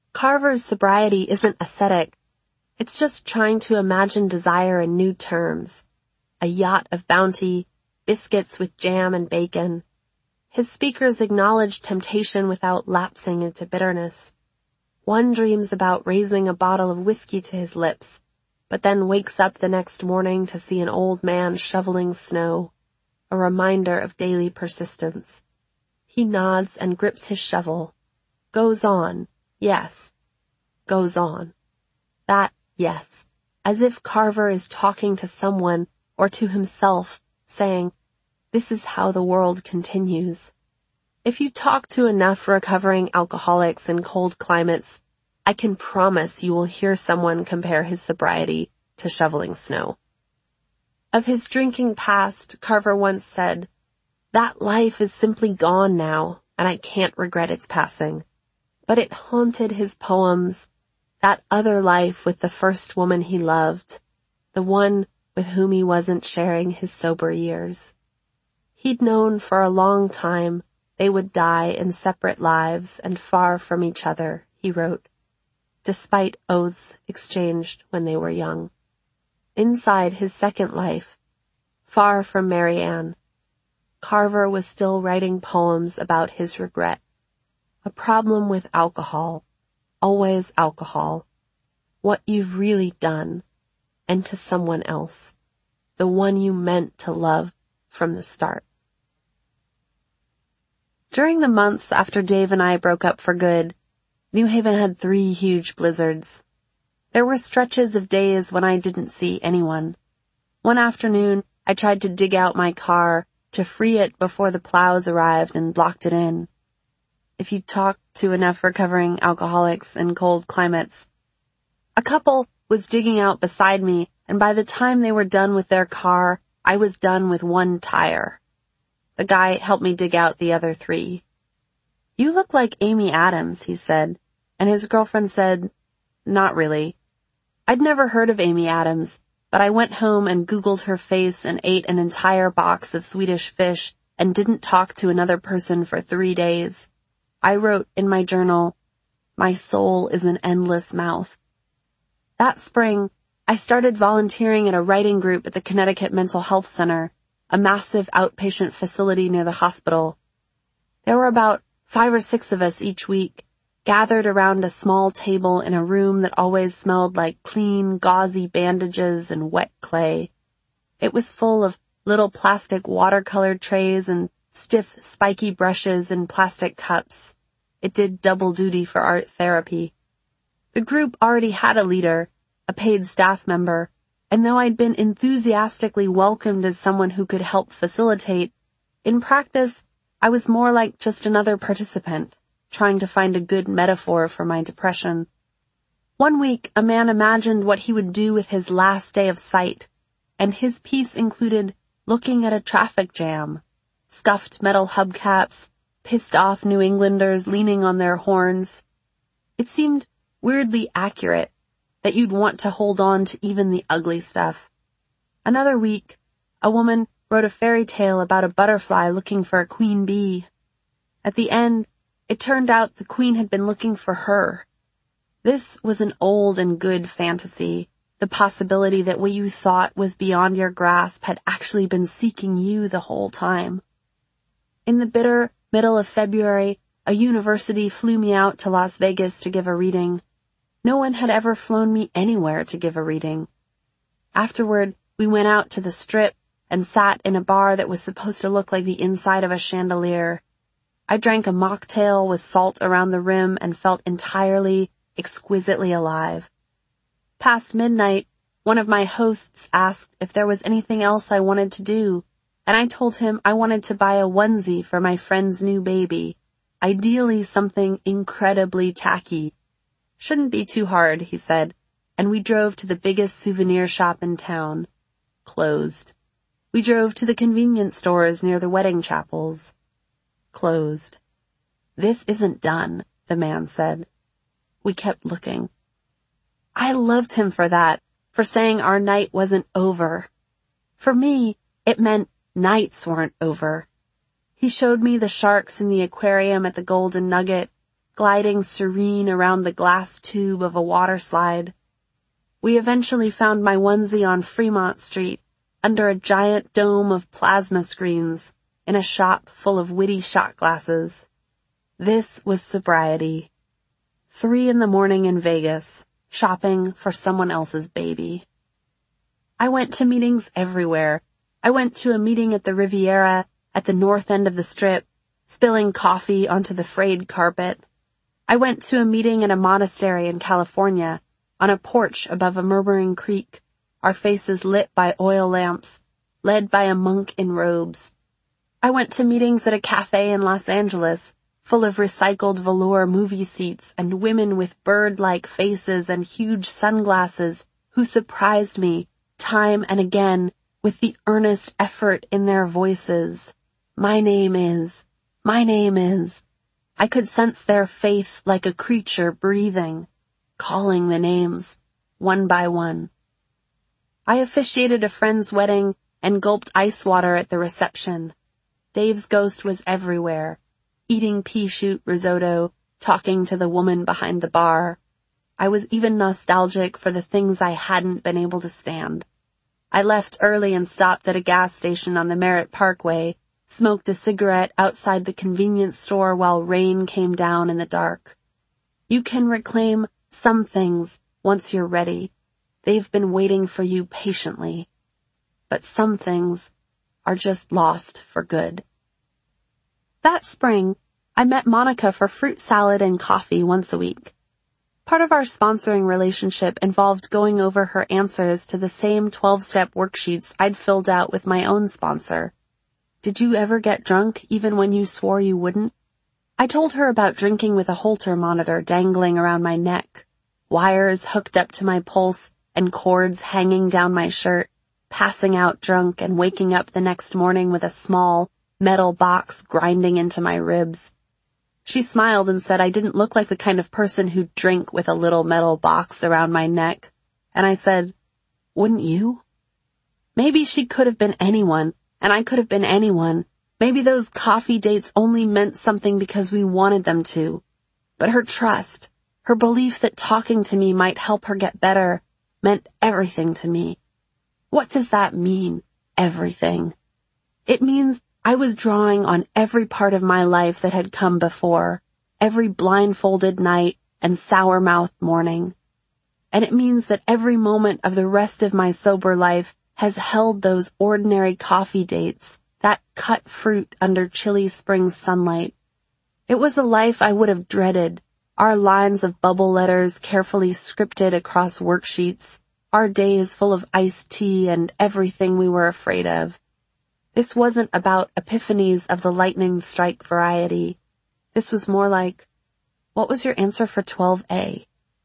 Carver's sobriety isn't ascetic. It's just trying to imagine desire in new terms. A yacht of bounty, biscuits with jam and bacon. His speakers acknowledge temptation without lapsing into bitterness. One dreams about raising a bottle of whiskey to his lips, but then wakes up the next morning to see an old man shoveling snow, a reminder of daily persistence. He nods and grips his shovel. Goes on, yes. Goes on. That, yes. As if Carver is talking to someone or to himself, saying, this is how the world continues. If you talk to enough recovering alcoholics in cold climates, I can promise you will hear someone compare his sobriety to shoveling snow. Of his drinking past, Carver once said, that life is simply gone now, and I can't regret its passing. But it haunted his poems, that other life with the first woman he loved, the one with whom he wasn't sharing his sober years. He'd known for a long time they would die in separate lives and far from each other, he wrote, despite oaths exchanged when they were young. Inside his second life, far from Mary Ann, Carver was still writing poems about his regret. A problem with alcohol, always alcohol, what you've really done, and to someone else, the one you meant to love from the start. During the months after Dave and I broke up for good, New Haven had 3 huge blizzards. There were stretches of days when I didn't see anyone. One afternoon, I tried to dig out my car to free it before the plows arrived and blocked it in. If you talk to enough recovering alcoholics in cold climates. A couple was digging out beside me, and by the time they were done with their car, I was done with 1 tire. The guy helped me dig out the other 3. You look like Amy Adams, he said, and his girlfriend said, not really. I'd never heard of Amy Adams, but I went home and Googled her face and ate an entire box of Swedish fish and didn't talk to another person for 3 days. I wrote in my journal, my soul is an endless mouth. That spring, I started volunteering at a writing group at the Connecticut Mental Health Center, a massive outpatient facility near the hospital. There were about 5 or 6 of us each week, gathered around a small table in a room that always smelled like clean, gauzy bandages and wet clay. It was full of little plastic watercolor trays and stiff, spiky brushes in plastic cups. It did double duty for art therapy. The group already had a leader, a paid staff member, and though I'd been enthusiastically welcomed as someone who could help facilitate, in practice, I was more like just another participant, trying to find a good metaphor for my depression. One week, a man imagined what he would do with his last day of sight, and his piece included looking at a traffic jam, scuffed metal hubcaps, pissed off New Englanders leaning on their horns. It seemed weirdly accurate, that you'd want to hold on to even the ugly stuff. Another week, a woman wrote a fairy tale about a butterfly looking for a queen bee. At the end, it turned out the queen had been looking for her. This was an old and good fantasy, the possibility that what you thought was beyond your grasp had actually been seeking you the whole time. In the bitter middle of February, a university flew me out to Las Vegas to give a reading. No one had ever flown me anywhere to give a reading. Afterward, we went out to the Strip and sat in a bar that was supposed to look like the inside of a chandelier. I drank a mocktail with salt around the rim and felt entirely, exquisitely alive. Past midnight, one of my hosts asked if there was anything else I wanted to do, and I told him I wanted to buy a onesie for my friend's new baby, ideally something incredibly tacky. Shouldn't be too hard, he said, and we drove to the biggest souvenir shop in town. Closed. We drove to the convenience stores near the wedding chapels. Closed. This isn't done, the man said. We kept looking. I loved him for that, for saying our night wasn't over. For me, it meant nights weren't over. He showed me the sharks in the aquarium at the Golden Nugget, gliding serene around the glass tube of a water slide. We eventually found my onesie on Fremont Street, under a giant dome of plasma screens, in a shop full of witty shot glasses. This was sobriety. 3 a.m. in Vegas, shopping for someone else's baby. I went to meetings everywhere. I went to a meeting at the Riviera, at the north end of the Strip, spilling coffee onto the frayed carpet. I went to a meeting in a monastery in California, on a porch above a murmuring creek, our faces lit by oil lamps, led by a monk in robes. I went to meetings at a cafe in Los Angeles, full of recycled velour movie seats and women with bird-like faces and huge sunglasses who surprised me time and again with the earnest effort in their voices. My name is. I could sense their faith like a creature breathing, calling the names, one by one. I officiated a friend's wedding and gulped ice water at the reception. Dave's ghost was everywhere, eating pea shoot risotto, talking to the woman behind the bar. I was even nostalgic for the things I hadn't been able to stand. I left early and stopped at a gas station on the Merritt Parkway, smoked a cigarette outside the convenience store while rain came down in the dark. You can reclaim some things once you're ready. They've been waiting for you patiently. But some things are just lost for good. That spring, I met Monica for fruit salad and coffee once a week. Part of our sponsoring relationship involved going over her answers to the same 12-step worksheets I'd filled out with my own sponsor. Did you ever get drunk even when you swore you wouldn't? I told her about drinking with a Holter monitor dangling around my neck, wires hooked up to my pulse and cords hanging down my shirt, passing out drunk and waking up the next morning with a small metal box grinding into my ribs. She smiled and said I didn't look like the kind of person who'd drink with a little metal box around my neck. And I said, wouldn't you? Maybe she could have been anyone, and I could have been anyone. Maybe those coffee dates only meant something because we wanted them to. But her trust, her belief that talking to me might help her get better, meant everything to me. What does that mean, everything? It means I was drawing on every part of my life that had come before, every blindfolded night and sour-mouthed morning. And it means that every moment of the rest of my sober life has held those ordinary coffee dates, that cut fruit under chilly spring sunlight. It was a life I would have dreaded, our lines of bubble letters carefully scripted across worksheets, our days full of iced tea and everything we were afraid of. This wasn't about epiphanies of the lightning strike variety. This was more like, what was your answer for 12A?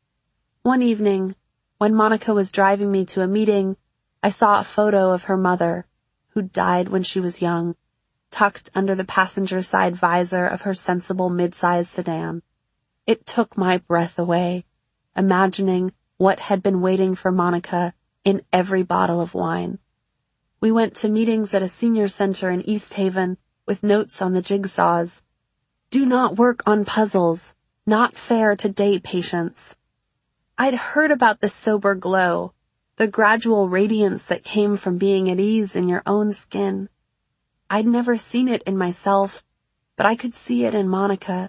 One evening, when Monica was driving me to a meeting, I saw a photo of her mother, who died when she was young, tucked under the passenger side visor of her sensible mid-sized sedan. It took my breath away, imagining what had been waiting for Monica in every bottle of wine. We went to meetings at a senior center in East Haven with notes on the jigsaws. Do not work on puzzles, not fair to day patients. I'd heard about the sober glow, the gradual radiance that came from being at ease in your own skin. I'd never seen it in myself, but I could see it in Monica.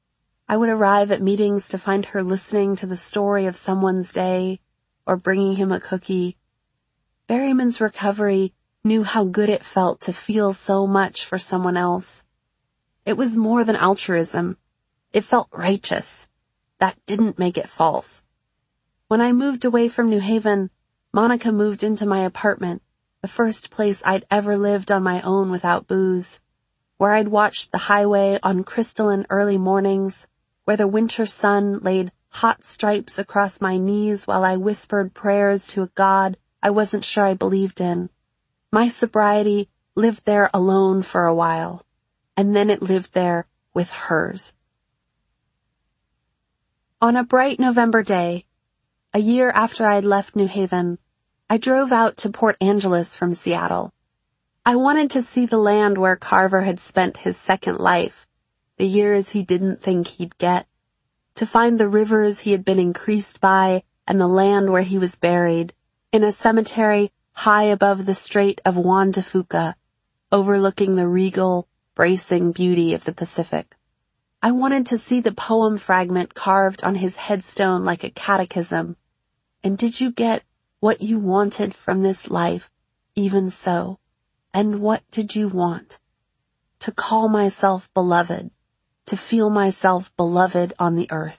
I would arrive at meetings to find her listening to the story of someone's day or bringing him a cookie. Berryman's recovery knew how good it felt to feel so much for someone else. It was more than altruism. It felt righteous. That didn't make it false. When I moved away from New Haven, Monica moved into my apartment, the first place I'd ever lived on my own without booze, where I'd watched the highway on crystalline early mornings, where the winter sun laid hot stripes across my knees while I whispered prayers to a God I wasn't sure I believed in. My sobriety lived there alone for a while, and then it lived there with hers. On a bright November day, a year after I'd left New Haven, I drove out to Port Angeles from Seattle. I wanted to see the land where Carver had spent his second life, the years he didn't think he'd get. to find the rivers he had been increased by and the land where he was buried, in a cemetery high above the Strait of Juan de Fuca, overlooking the regal, bracing beauty of the Pacific. I wanted to see the poem fragment carved on his headstone like a catechism. And did you get what you wanted from this life, even so? And what did you want? To call myself beloved, to feel myself beloved on the earth.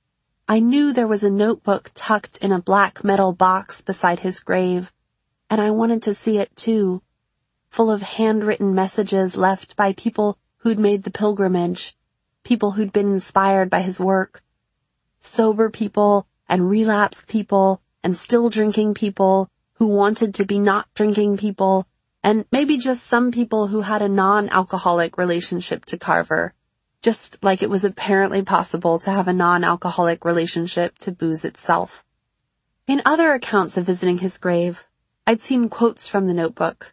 I knew there was a notebook tucked in a black metal box beside his grave, and I wanted to see it too, full of handwritten messages left by people who'd made the pilgrimage, people who'd been inspired by his work, sober people and relapsed people and still drinking people who wanted to be not drinking people, and maybe just some people who had a non-alcoholic relationship to Carver, just like it was apparently possible to have a non-alcoholic relationship to booze itself. In other accounts of visiting his grave, I'd seen quotes from the notebook.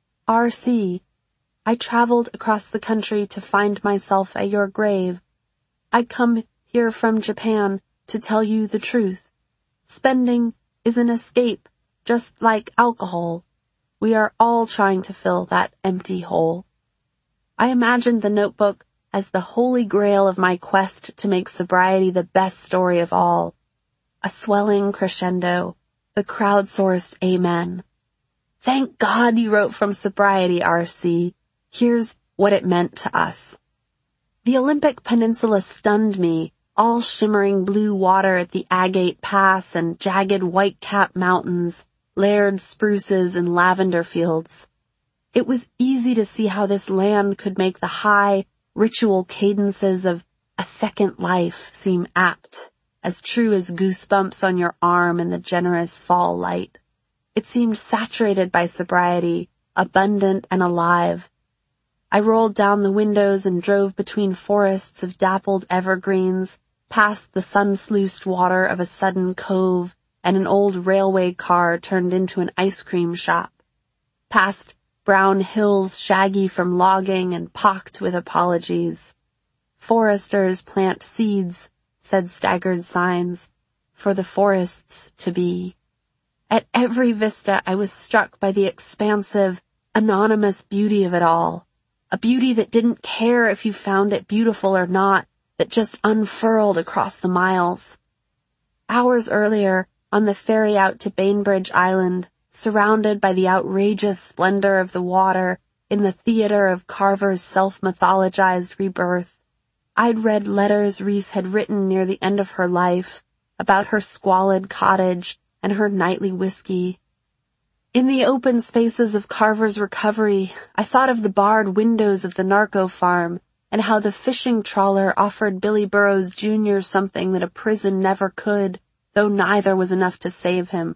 R.C., I traveled across the country to find myself at your grave. I come here from Japan to tell you the truth. Spending is an escape, just like alcohol. We are all trying to fill that empty hole. I imagined the notebook as the holy grail of my quest to make sobriety the best story of all. A swelling crescendo, the crowdsourced amen. Thank God you wrote from sobriety, R.C. Here's what it meant to us. The Olympic Peninsula stunned me, all shimmering blue water at the Agate Pass and jagged white-capped mountains, layered spruces and lavender fields. It was easy to see how this land could make the high, ritual cadences of a second life seem apt, as true as goosebumps on your arm in the generous fall light. It seemed saturated by sobriety, abundant and alive. I rolled down the windows and drove between forests of dappled evergreens, past the sun-sluiced water of a sudden cove and an old railway car turned into an ice cream shop, past brown hills shaggy from logging and pocked with apologies. Foresters plant seeds, said staggered signs, for the forests to be. At every vista I was struck by the expansive, anonymous beauty of it all, a beauty that didn't care if you found it beautiful or not, that just unfurled across the miles. Hours earlier, on the ferry out to Bainbridge Island, surrounded by the outrageous splendor of the water in the theater of Carver's self-mythologized rebirth, I'd read letters Reese had written near the end of her life about her squalid cottage and her nightly whiskey. In the open spaces of Carver's recovery, I thought of the barred windows of the narco farm and how the fishing trawler offered Billy Burrows Jr. something that a prison never could, though neither was enough to save him.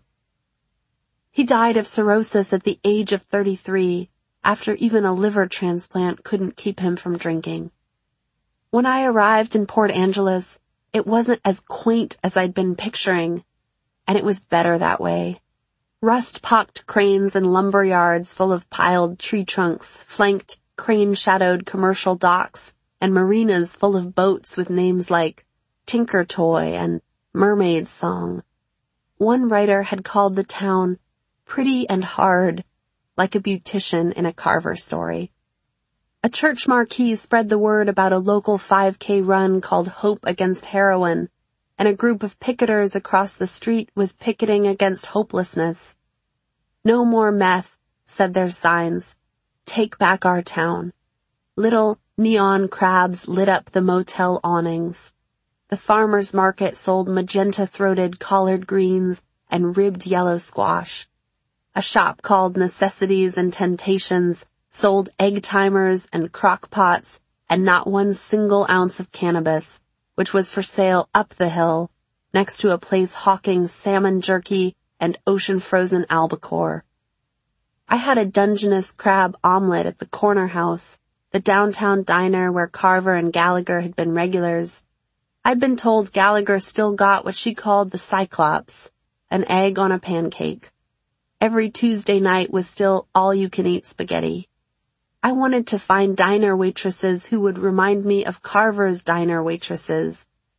He died of cirrhosis at the age of 33, after even a liver transplant couldn't keep him from drinking. When I arrived in Port Angeles, it wasn't as quaint as I'd been picturing, and it was better that way. Rust-pocked cranes and lumber yards full of piled tree trunks flanked crane-shadowed commercial docks and marinas full of boats with names like Tinker Toy and Mermaid Song. One writer had called the town pretty and hard, like a beautician in a Carver story. A church marquee spread the word about a local 5K run called Hope Against Heroin, and a group of picketers across the street was picketing against hopelessness. No more meth, said their signs. Take back our town. Little neon crabs lit up the motel awnings. The farmer's market sold magenta-throated collard greens and ribbed yellow squash. A shop called Necessities and Temptations sold egg timers and crock pots and not one single ounce of cannabis, which was for sale up the hill, next to a place hawking salmon jerky and ocean-frozen albacore. I had a Dungeness crab omelet at the corner house, the downtown diner where Carver and Gallagher had been regulars. I'd been told Gallagher still got what she called the Cyclops, an egg on a pancake. Every Tuesday night was still all-you-can-eat spaghetti. I wanted to find diner waitresses who would remind me of Carver's diner waitresses,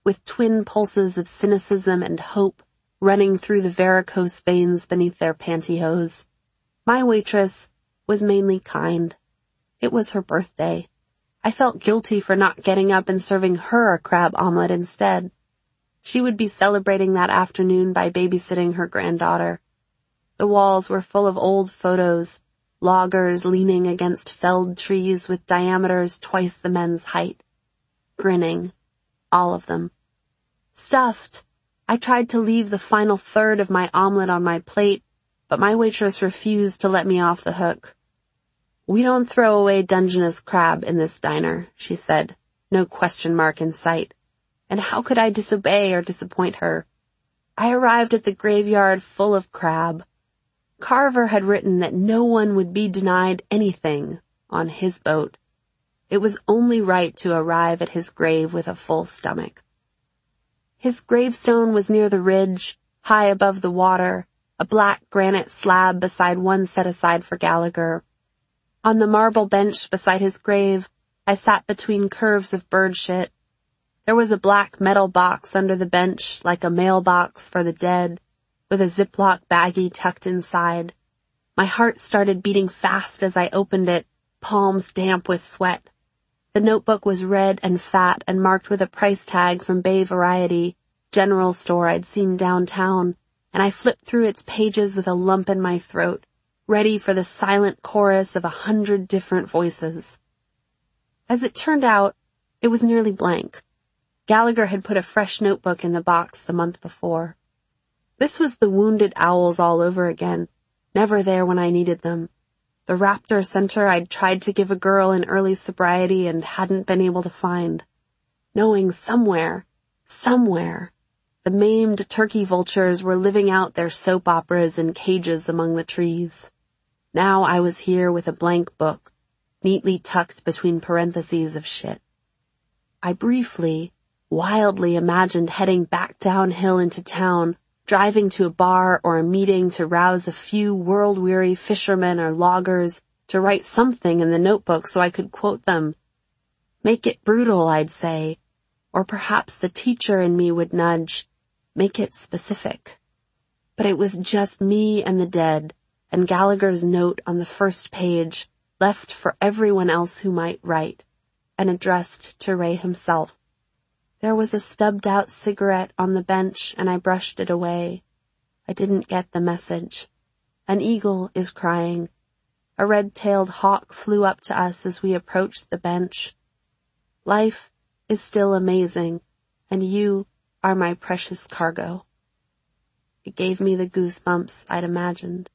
with twin pulses of cynicism and hope running through the varicose veins beneath their pantyhose. My waitress was mainly kind. It was her birthday. I felt guilty for not getting up and serving her a crab omelet instead. She would be celebrating that afternoon by babysitting her granddaughter. The walls were full of old photos, loggers leaning against felled trees with diameters twice the men's height. Grinning. All of them. Stuffed. I tried to leave the final third of my omelet on my plate, but my waitress refused to let me off the hook. "We don't throw away Dungeness crab in this diner," she said, no question mark in sight. And how could I disobey or disappoint her? I arrived at the graveyard full of crab. Carver had written that no one would be denied anything on his boat. It was only right to arrive at his grave with a full stomach. His gravestone was near the ridge, high above the water, a black granite slab beside one set aside for Gallagher. On the marble bench beside his grave, I sat between curves of bird shit. There was a black metal box under the bench, like a mailbox for the dead, with a Ziploc baggie tucked inside. My heart started beating fast as I opened it, palms damp with sweat. The notebook was red and fat and marked with a price tag from Bay Variety, general store I'd seen downtown, and I flipped through its pages with a lump in my throat, ready for the silent chorus of 100 different voices. As it turned out, it was nearly blank. Gallagher had put a fresh notebook in the box the month before. This was the Wounded Owls all over again, never there when I needed them. The Raptor Center I'd tried to give a girl in early sobriety and hadn't been able to find. Knowing somewhere, the maimed turkey vultures were living out their soap operas in cages among the trees. Now I was here with a blank book, neatly tucked between parentheses of shit. I briefly, wildly imagined heading back downhill into town, driving to a bar or a meeting to rouse a few world-weary fishermen or loggers to write something in the notebook so I could quote them. Make it brutal, I'd say. Or perhaps the teacher in me would nudge. Make it specific. But it was just me and the dead, and Gallagher's note on the first page, left for everyone else who might write, and addressed to Ray himself. There was a stubbed-out cigarette on the bench, and I brushed it away. I didn't get the message. An eagle is crying. A red-tailed hawk flew up to us as we approached the bench. Life is still amazing, and you are my precious cargo. It gave me the goosebumps I'd imagined.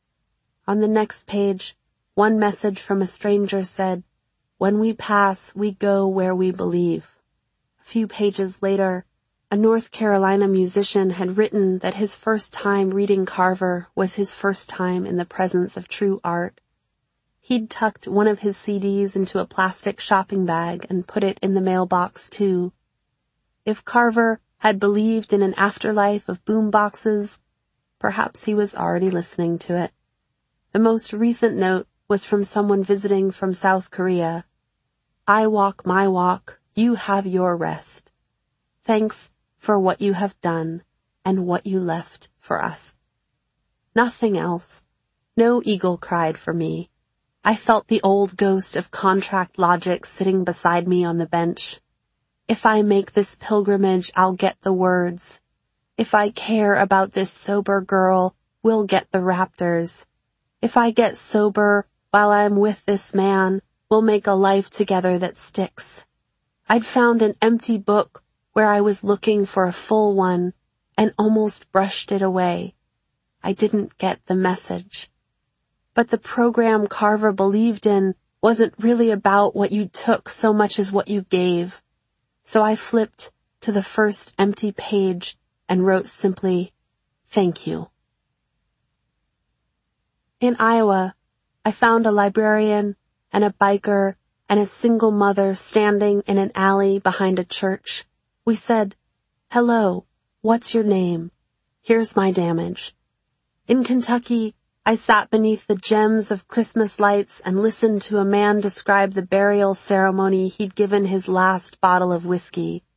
On the next page, one message from a stranger said, "When we pass, we go where we believe." A few pages later, a North Carolina musician had written that his first time reading Carver was his first time in the presence of true art. He'd tucked one of his CDs into a plastic shopping bag and put it in the mailbox too. If Carver had believed in an afterlife of boomboxes, perhaps he was already listening to it. The most recent note was from someone visiting from South Korea. "I walk my walk, you have your rest. Thanks for what you have done and what you left for us." Nothing else. No eagle cried for me. I felt the old ghost of contract logic sitting beside me on the bench. If I make this pilgrimage, I'll get the words. If I care about this sober girl, we'll get the raptors. If I get sober while I'm with this man, we'll make a life together that sticks. I'd found an empty book where I was looking for a full one and almost brushed it away. I didn't get the message. But the program Carver believed in wasn't really about what you took so much as what you gave. So I flipped to the first empty page and wrote simply, "Thank you." In Iowa, I found a librarian and a biker and a single mother standing in an alley behind a church. We said, "Hello, what's your name? Here's my damage." In Kentucky, I sat beneath the gems of Christmas lights and listened to a man describe the burial ceremony he'd given his last bottle of whiskey.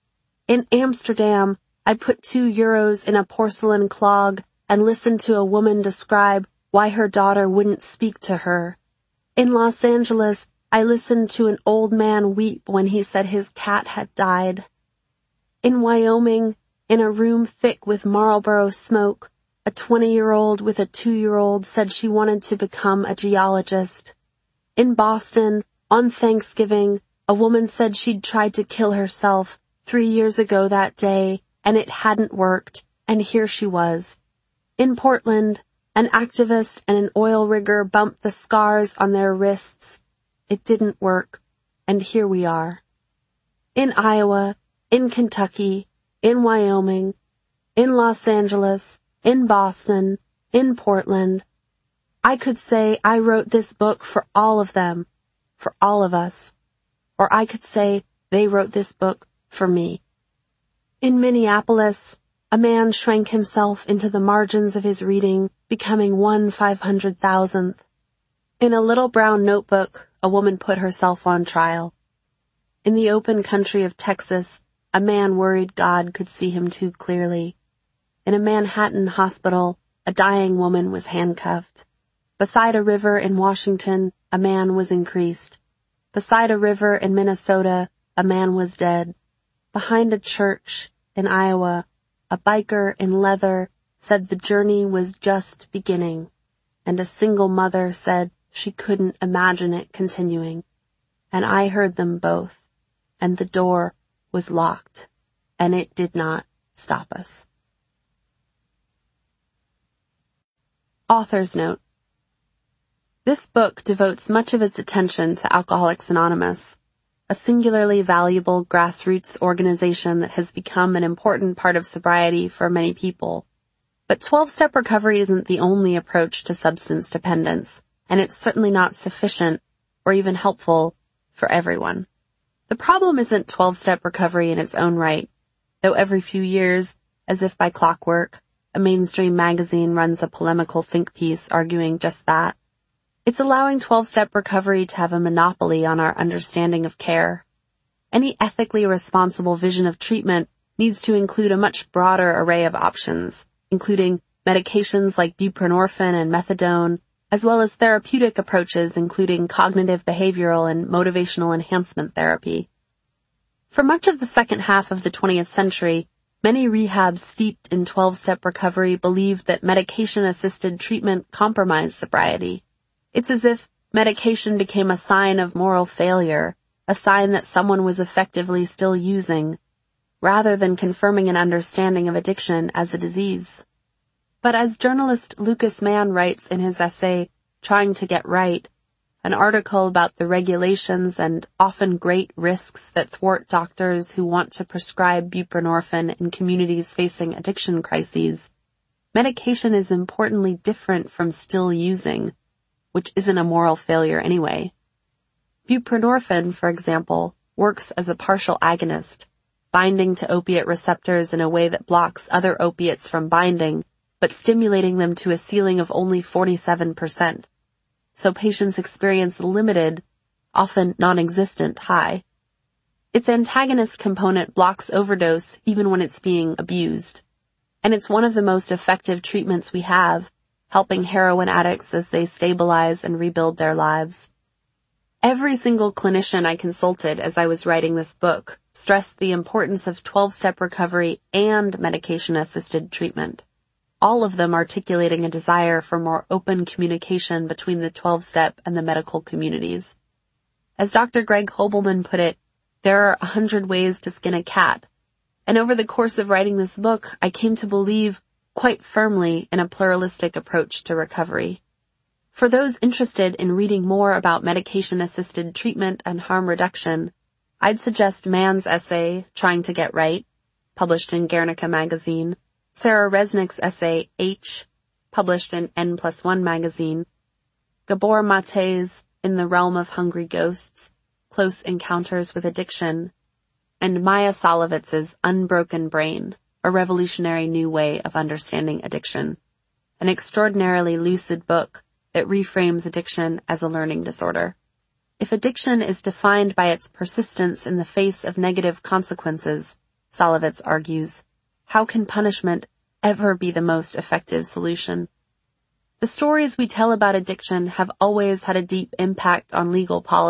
In Amsterdam, I put €2 in a porcelain clog and listened to a woman describe why her daughter wouldn't speak to her. In Los Angeles, I listened to an old man weep when he said his cat had died. In Wyoming, in a room thick with Marlboro smoke, a 20-year-old with a 2-year-old said she wanted to become a geologist. In Boston, on Thanksgiving, a woman said she'd tried to kill herself 3 years ago that day, and it hadn't worked, and here she was. In Portland, an activist and an oil rigger bumped the scars on their wrists. It didn't work, and here we are. In Iowa, in Kentucky, in Wyoming, in Los Angeles, in Boston, in Portland. I could say I wrote this book for all of them, for all of us. Or I could say they wrote this book for me. In Minneapolis, a man shrank himself into the margins of his reading, becoming 1/500,000th. In a little brown notebook, a woman put herself on trial. In the open country of Texas, a man worried God could see him too clearly. In a Manhattan hospital, a dying woman was handcuffed. Beside a river in Washington, a man was increased. Beside a river in Minnesota, a man was dead. Behind a church in Iowa, a biker in leather said the journey was just beginning, and a single mother said she couldn't imagine it continuing. And I heard them both, and the door was locked, and it did not stop us. Author's note. This book devotes much of its attention to Alcoholics Anonymous, a singularly valuable grassroots organization that has become an important part of sobriety for many people. But 12-step recovery isn't the only approach to substance dependence, and it's certainly not sufficient or even helpful for everyone. The problem isn't 12-step recovery in its own right, though every few years, as if by clockwork, a mainstream magazine runs a polemical think piece arguing just that. It's allowing 12-step recovery to have a monopoly on our understanding of care. Any ethically responsible vision of treatment needs to include a much broader array of options, including medications like buprenorphine and methadone, as well as therapeutic approaches including cognitive behavioral and motivational enhancement therapy. For much of the second half of the 20th century, many rehabs steeped in 12-step recovery believed that medication-assisted treatment compromised sobriety. It's as if medication became a sign of moral failure, a sign that someone was effectively still using, rather than confirming an understanding of addiction as a disease. But as journalist Lucas Mann writes in his essay, Trying to Get Right, an article about the regulations and often great risks that thwart doctors who want to prescribe buprenorphine in communities facing addiction crises, medication is importantly different from still using, which isn't a moral failure anyway. Buprenorphine, for example, works as a partial agonist, binding to opiate receptors in a way that blocks other opiates from binding, but stimulating them to a ceiling of only 47%. So patients experience limited, often non-existent high. Its antagonist component blocks overdose even when it's being abused. And it's one of the most effective treatments we have, helping heroin addicts as they stabilize and rebuild their lives. Every single clinician I consulted as I was writing this book stressed the importance of 12-step recovery and medication-assisted treatment, all of them articulating a desire for more open communication between the 12-step and the medical communities. As Dr. Greg Hobelman put it, there are 100 ways to skin a cat, and over the course of writing this book, I came to believe quite firmly in a pluralistic approach to recovery. For those interested in reading more about medication-assisted treatment and harm reduction, I'd suggest Mann's essay, Trying to Get Right, published in Guernica magazine, Sarah Resnick's essay, H, published in N+1 magazine, Gabor Mate's In the Realm of Hungry Ghosts, Close Encounters with Addiction, and Maya Solovitz's Unbroken Brain, a revolutionary new way of understanding addiction, an extraordinarily lucid book that reframes addiction as a learning disorder. If addiction is defined by its persistence in the face of negative consequences, Solovitz argues. How can punishment ever be the most effective solution? The stories we tell about addiction have always had a deep impact on legal policy.